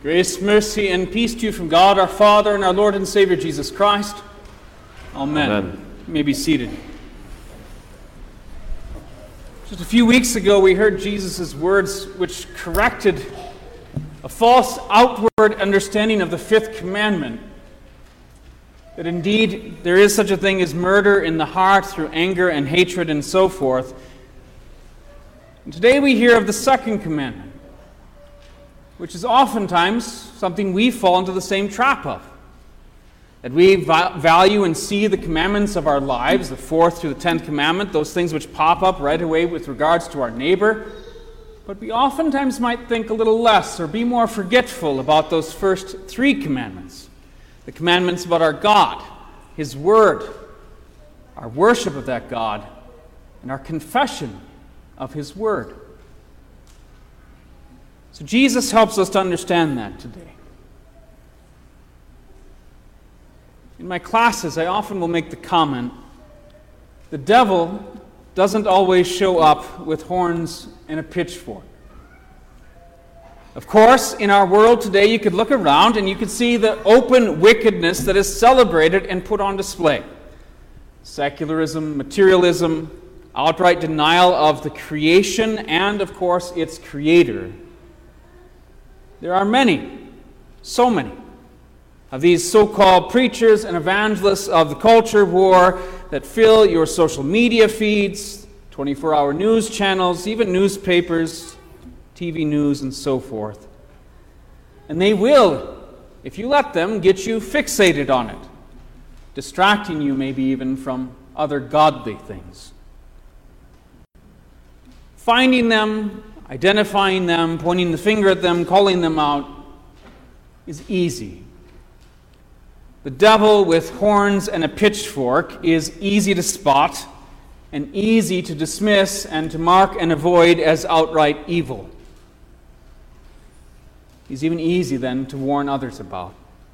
Grace, mercy, and peace to you from God our Father and our Lord and Savior Jesus Christ. Amen. Amen. You may be seated. Just a few weeks ago we heard Jesus' words which corrected a false outward understanding of the fifth commandment. That indeed there is such a thing as murder in the heart through anger and hatred and so forth. And today we hear of the second commandment, which is oftentimes something we fall into the same trap of. That we value and see the commandments of our lives, the fourth through the 10th commandment, those things which pop up right away with regards to our neighbor. But we oftentimes might think a little less or be more forgetful about those first three commandments. The commandments about our God, His Word, our worship of that God, and our confession of His Word. So Jesus helps us to understand that today. In my classes, I often will make the comment, the devil doesn't always show up with horns and a pitchfork. Of course, in our world today, you could look around and you could see the open wickedness that is celebrated and put on display. Secularism, materialism, outright denial of the creation and, of course, its creator. There are many, so many, of these so-called preachers and evangelists of the culture war that fill your social media feeds, 24-hour news channels, even newspapers, TV news, and so forth. And they will, if you let them, get you fixated on it, distracting you maybe even from other godly things. Finding them, identifying them, pointing the finger at them, calling them out is easy. The devil with horns and a pitchfork is easy to spot and easy to dismiss and to mark and avoid as outright evil. He's even easy then to warn others about.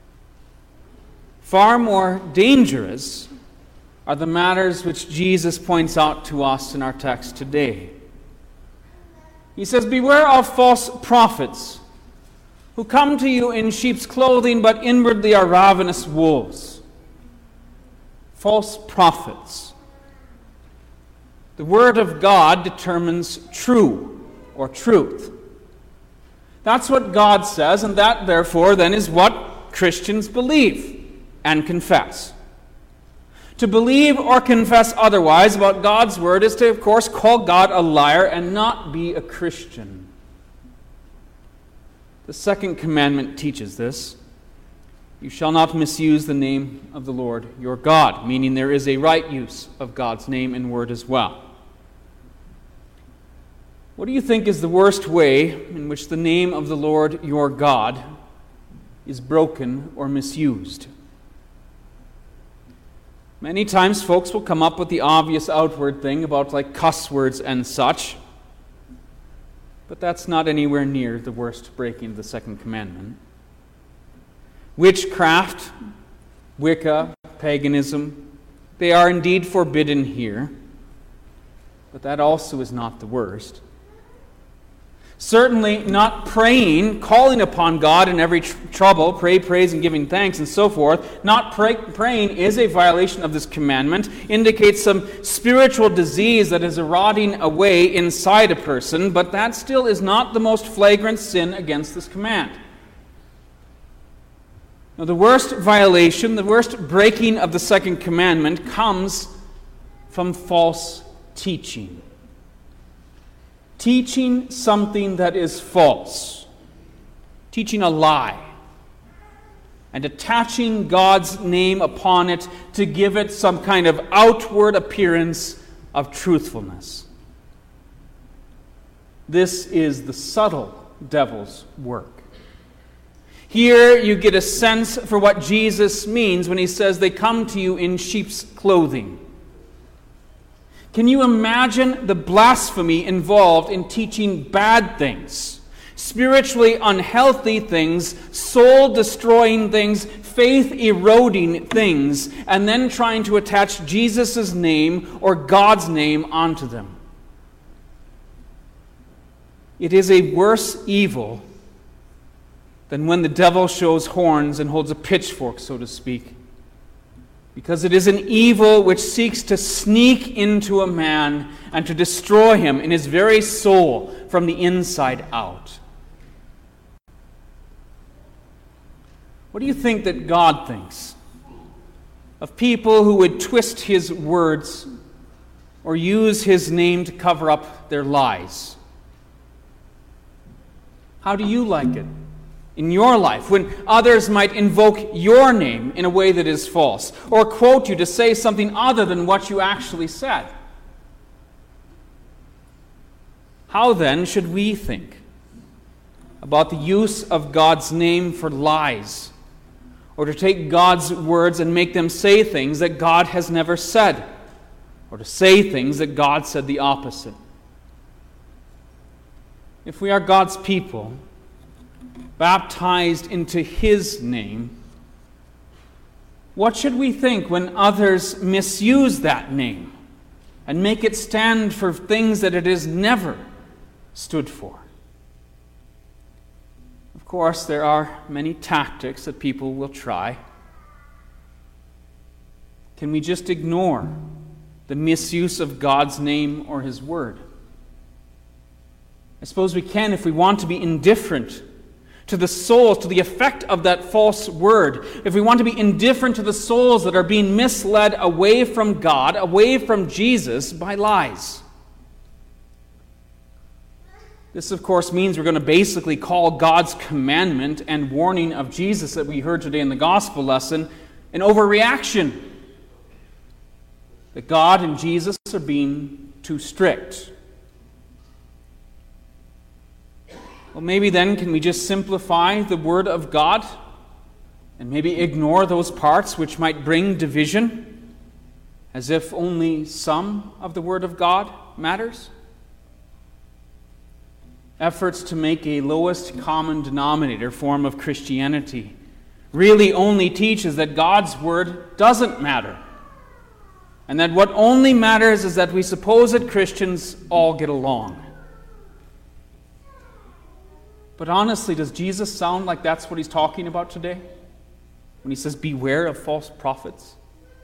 Far more dangerous are the matters which Jesus points out to us in our text today. He says, "Beware of false prophets, who come to you in sheep's clothing, but inwardly are ravenous wolves." False prophets. The Word of God determines true or truth. That's what God says, and that, therefore, then is what Christians believe and confess. To believe or confess otherwise about God's Word is to, of course, call God a liar and not be a Christian. The second commandment teaches this. You shall not misuse the name of the Lord your God, meaning there is a right use of God's name and word as well. What do you think is the worst way in which the name of the Lord your God is broken or misused? Many times folks will come up with the obvious outward thing about like cuss words and such. But that's not anywhere near the worst breaking of the second commandment. Witchcraft, Wicca, paganism, they are indeed forbidden here. But that also is not the worst. Certainly not praying, calling upon God in every trouble, pray, praise, and giving thanks, and so forth. Not praying is a violation of this commandment, indicates some spiritual disease that is eroding away inside a person, but that still is not the most flagrant sin against this command. Now, the worst violation, the worst breaking of the second commandment comes from false teaching. Teaching something that is false, teaching a lie, and attaching God's name upon it to give it some kind of outward appearance of truthfulness. This is the subtle devil's work. Here you get a sense for what Jesus means when he says they come to you in sheep's clothing. Can you imagine the blasphemy involved in teaching bad things, spiritually unhealthy things, soul-destroying things, faith-eroding things, and then trying to attach Jesus' name or God's name onto them? It is a worse evil than when the devil shows horns and holds a pitchfork, so to speak. Because it is an evil which seeks to sneak into a man and to destroy him in his very soul from the inside out. What do you think that God thinks of people who would twist his words or use his name to cover up their lies? How do you like it in your life when others might invoke your name in a way that is false, or quote you to say something other than what you actually said? How then should we think about the use of God's name for lies, or to take God's words and make them say things that God has never said, or to say things that God said the opposite? If we are God's people, baptized into his name, what should we think when others misuse that name and make it stand for things that it has never stood for? Of course, there are many tactics that people will try. Can we just ignore the misuse of God's name or his word? I suppose we can if we want to be indifferent to the souls, to the effect of that false word. If we want to be indifferent to the souls that are being misled away from God, away from Jesus by lies. This, of course, means we're going to basically call God's commandment and warning of Jesus that we heard today in the gospel lesson an overreaction. That God and Jesus are being too strict. Well, maybe then can we just simplify the Word of God and maybe ignore those parts which might bring division, as if only some of the Word of God matters? Efforts to make a lowest common denominator form of Christianity really only teaches that God's Word doesn't matter, and that what only matters is that we supposed Christians all get along. But honestly, does Jesus sound like that's what he's talking about today? When he says, beware of false prophets?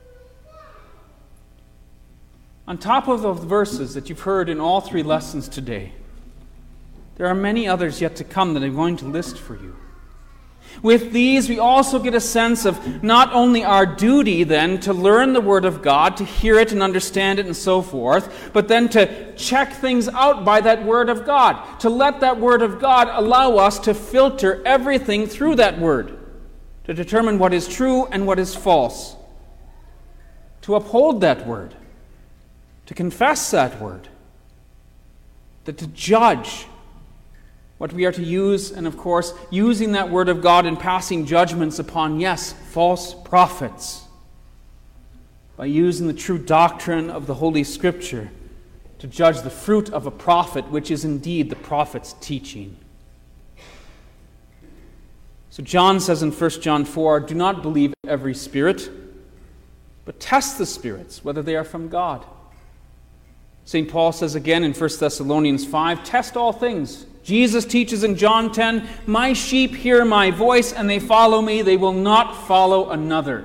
On top of the verses that you've heard in all three lessons today, there are many others yet to come that I'm going to list for you. With these, we also get a sense of not only our duty then to learn the Word of God, to hear it and understand it and so forth, but then to check things out by that Word of God, to let that Word of God allow us to filter everything through that Word, to determine what is true and what is false, to uphold that Word, to confess that Word, that to judge what we are to use, and of course, using that Word of God and passing judgments upon, yes, false prophets, by using the true doctrine of the Holy Scripture to judge the fruit of a prophet, which is indeed the prophet's teaching. So John says in 1 John 4, do not believe every spirit, but test the spirits, whether they are from God. St. Paul says again in 1 Thessalonians 5, test all things. Jesus teaches in John 10, my sheep hear my voice and they follow me, they will not follow another.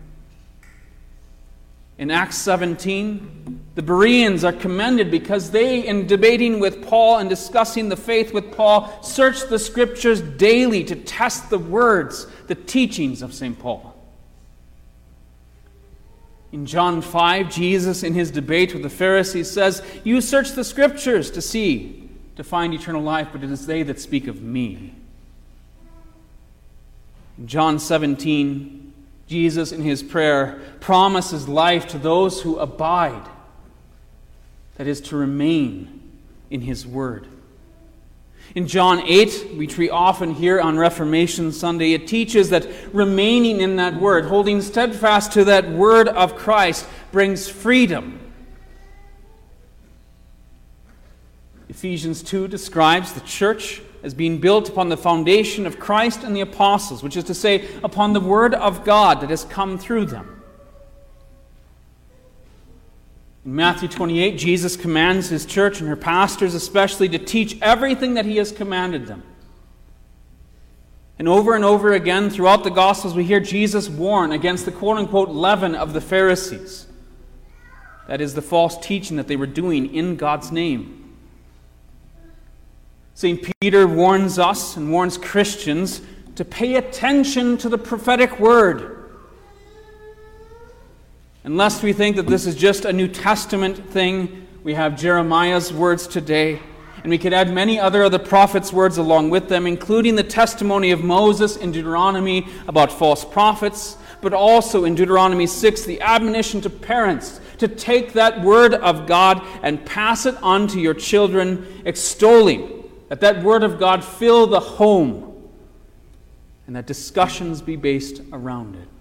In Acts 17, the Bereans are commended because they, in debating with Paul and discussing the faith with Paul, searched the Scriptures daily to test the words, the teachings of St. Paul. In John 5, Jesus, in his debate with the Pharisees, says, you search the Scriptures to find eternal life, but it is they that speak of me. In John 17, Jesus, in his prayer, promises life to those who abide, that is, to remain in his word. In John 8, which we often hear on Reformation Sunday, it teaches that remaining in that word, holding steadfast to that word of Christ, brings freedom. Ephesians 2 describes the church as being built upon the foundation of Christ and the apostles, which is to say, upon the word of God that has come through them. In Matthew 28, Jesus commands his church and her pastors especially to teach everything that he has commanded them. And over again throughout the Gospels, we hear Jesus warn against the quote-unquote leaven of the Pharisees. That is, the false teaching that they were doing in God's name. St. Peter warns us and warns Christians to pay attention to the prophetic word. And lest we think that this is just a New Testament thing, we have Jeremiah's words today, and we could add many other of the prophets' words along with them, including the testimony of Moses in Deuteronomy about false prophets, but also in Deuteronomy 6, the admonition to parents to take that word of God and pass it on to your children, extolling that word of God fill the home and that discussions be based around it.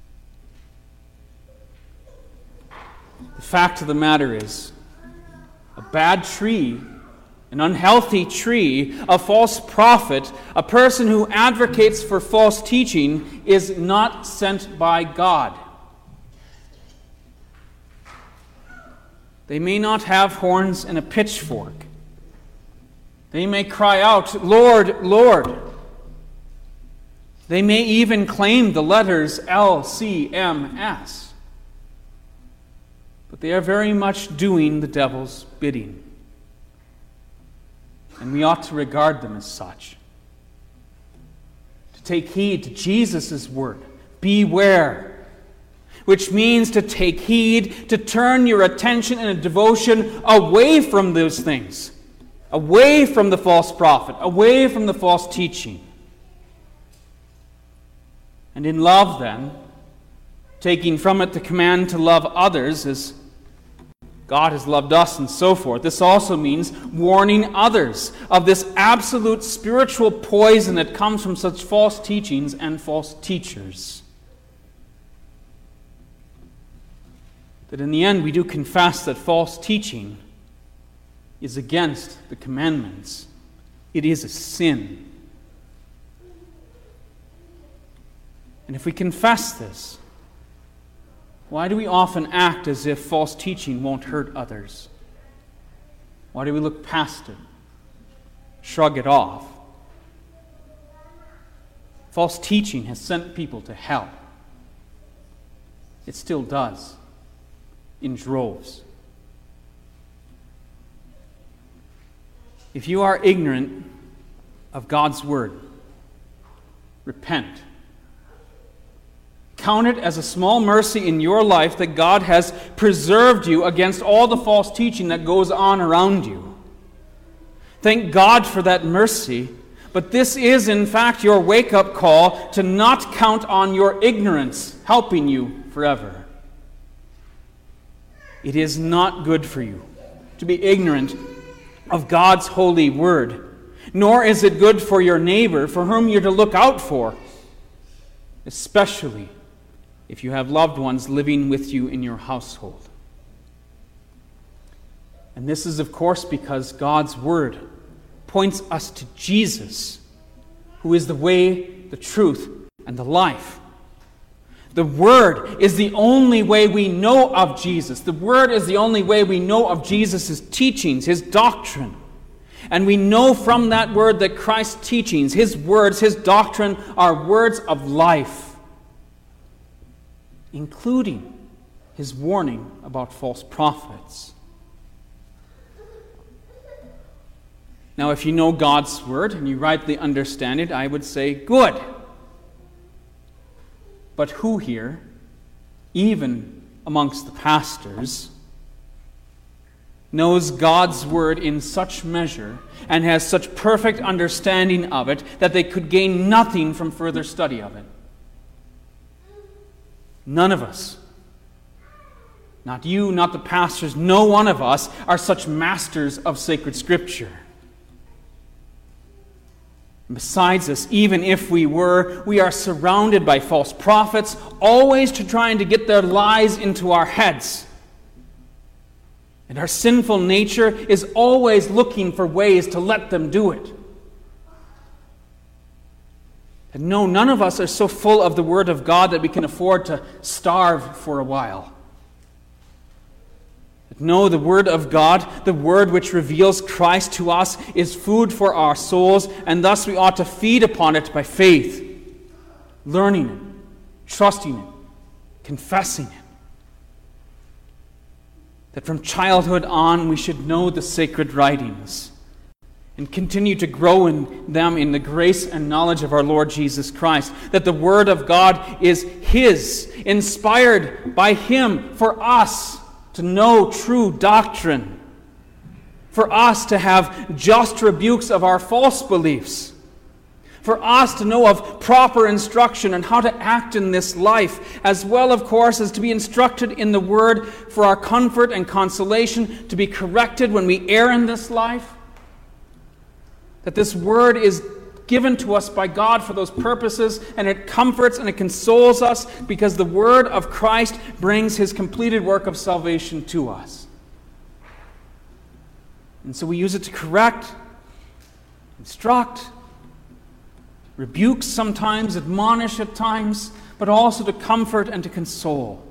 The fact of the matter is, a bad tree, an unhealthy tree, a false prophet, a person who advocates for false teaching is not sent by God. They may not have horns and a pitchfork. They may cry out, "Lord, Lord." They may even claim the letters LCMS. But they are very much doing the devil's bidding. And we ought to regard them as such. To take heed to Jesus' word, beware, which means to take heed, to turn your attention and devotion away from those things, away from the false prophet, away from the false teaching. And in love, then, taking from it the command to love others as God has loved us and so forth, this also means warning others of this absolute spiritual poison that comes from such false teachings and false teachers. That in the end we do confess that false teaching is against the commandments. It is a sin. And if we confess this, why do we often act as if false teaching won't hurt others? Why do we look past it, shrug it off? False teaching has sent people to hell. It still does, in droves. If you are ignorant of God's word, repent. Count it as a small mercy in your life that God has preserved you against all the false teaching that goes on around you. Thank God for that mercy, but this is in fact your wake-up call to not count on your ignorance helping you forever. It is not good for you to be ignorant of God's holy word, nor is it good for your neighbor for whom you're to look out for, especially if you have loved ones living with you in your household. And this is, of course, because God's word points us to Jesus, who is the way, the truth, and the life. The Word is the only way we know of Jesus. The Word is the only way we know of Jesus' teachings, His doctrine. And we know from that Word that Christ's teachings, His words, His doctrine are words of life, including His warning about false prophets. Now, if you know God's Word and you rightly understand it, I would say, good. But who here, even amongst the pastors, knows God's Word in such measure and has such perfect understanding of it that they could gain nothing from further study of it? None of us. Not you, not the pastors, no one of us are such masters of sacred Scripture. Besides us, even if we were, we are surrounded by false prophets, always trying to get their lies into our heads. And our sinful nature is always looking for ways to let them do it. And no, none of us are so full of the Word of God that we can afford to starve for a while. No, the Word of God, the Word which reveals Christ to us, is food for our souls, and thus we ought to feed upon it by faith, learning it, trusting it, confessing it. That from childhood on we should know the sacred writings and continue to grow in them in the grace and knowledge of our Lord Jesus Christ. That the Word of God is His, inspired by Him for us to know true doctrine, for us to have just rebukes of our false beliefs, for us to know of proper instruction and how to act in this life, as well, of course, as to be instructed in the Word for our comfort and consolation, to be corrected when we err in this life. That this Word is given to us by God for those purposes, and it comforts and it consoles us because the Word of Christ brings His completed work of salvation to us. And so we use it to correct, instruct, rebuke sometimes, admonish at times, but also to comfort and to console.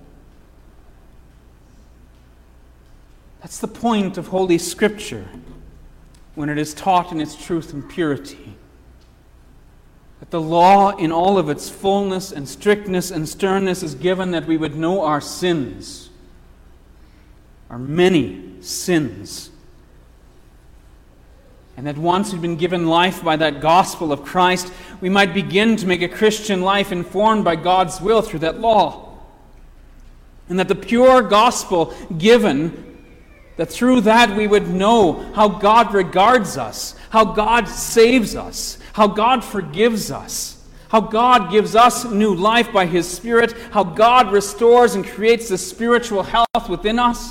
That's the point of Holy Scripture when it is taught in its truth and purity. That the law in all of its fullness and strictness and sternness is given that we would know our sins, our many sins. And that once we've been given life by that gospel of Christ, we might begin to make a Christian life informed by God's will through that law. And that the pure gospel given, that through that we would know how God regards us, how God saves us, how God forgives us, how God gives us new life by His Spirit, how God restores and creates the spiritual health within us.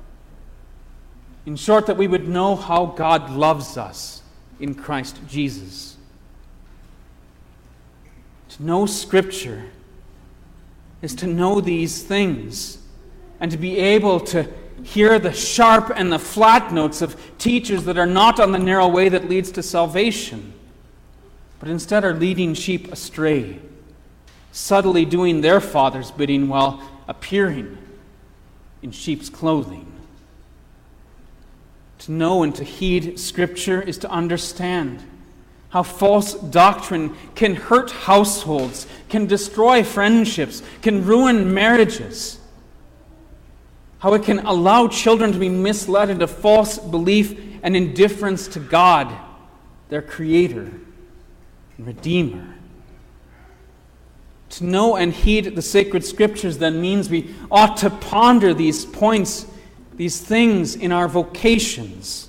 In short, that we would know how God loves us in Christ Jesus. To know Scripture is to know these things and to be able to hear the sharp and the flat notes of teachers that are not on the narrow way that leads to salvation, but instead are leading sheep astray, subtly doing their Father's bidding while appearing in sheep's clothing. To know and to heed Scripture is to understand how false doctrine can hurt households, can destroy friendships, can ruin marriages, how it can allow children to be misled into false belief and indifference to God, their Creator and Redeemer. To know and heed the sacred Scriptures then means we ought to ponder these points, these things in our vocations.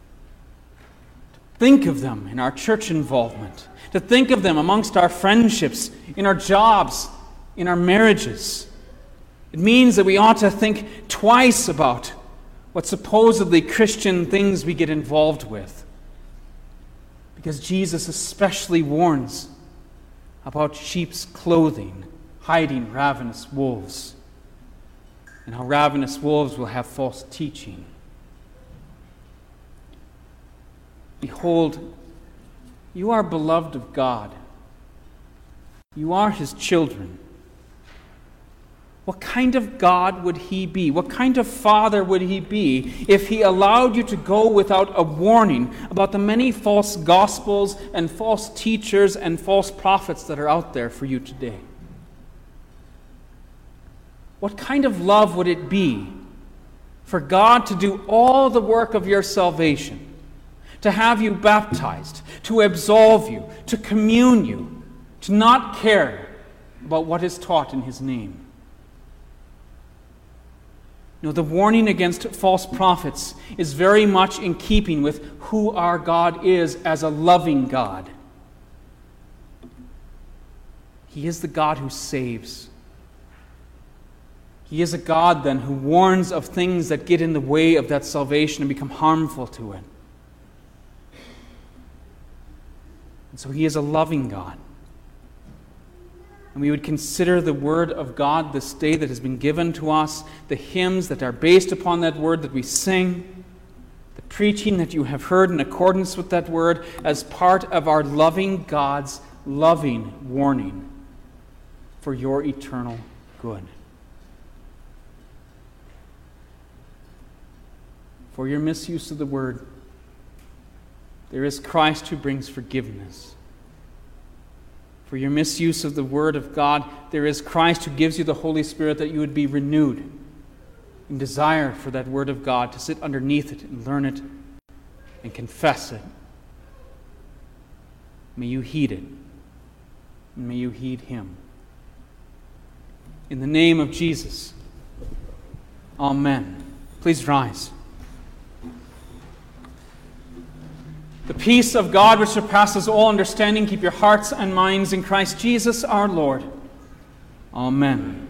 To think of them in our church involvement. To think of them amongst our friendships, in our jobs, in our marriages. It means that we ought to think twice about what supposedly Christian things we get involved with. Because Jesus especially warns about sheep's clothing, hiding ravenous wolves, and how ravenous wolves will have false teaching. Behold, you are beloved of God. You are His children. What kind of God would He be? What kind of Father would He be if He allowed you to go without a warning about the many false gospels and false teachers and false prophets that are out there for you today? What kind of love would it be for God to do all the work of your salvation, to have you baptized, to absolve you, to commune you, to not care about what is taught in His name? No, the warning against false prophets is very much in keeping with who our God is as a loving God. He is the God who saves. He is a God, then, who warns of things that get in the way of that salvation and become harmful to it. And so He is a loving God. And we would consider the Word of God this day that has been given to us, the hymns that are based upon that Word that we sing, the preaching that you have heard in accordance with that Word, as part of our loving God's loving warning for your eternal good. for your misuse of the word. There is Christ who brings forgiveness. For your misuse of the word of God, there is Christ who gives you the Holy Spirit that you would be renewed in desire for that word of God, to sit underneath it and learn it and confess it. May you heed it, and may you heed Him. In the name of Jesus, Amen. Please rise. The peace of God which surpasses all understanding, keep your hearts and minds in Christ Jesus our Lord. Amen.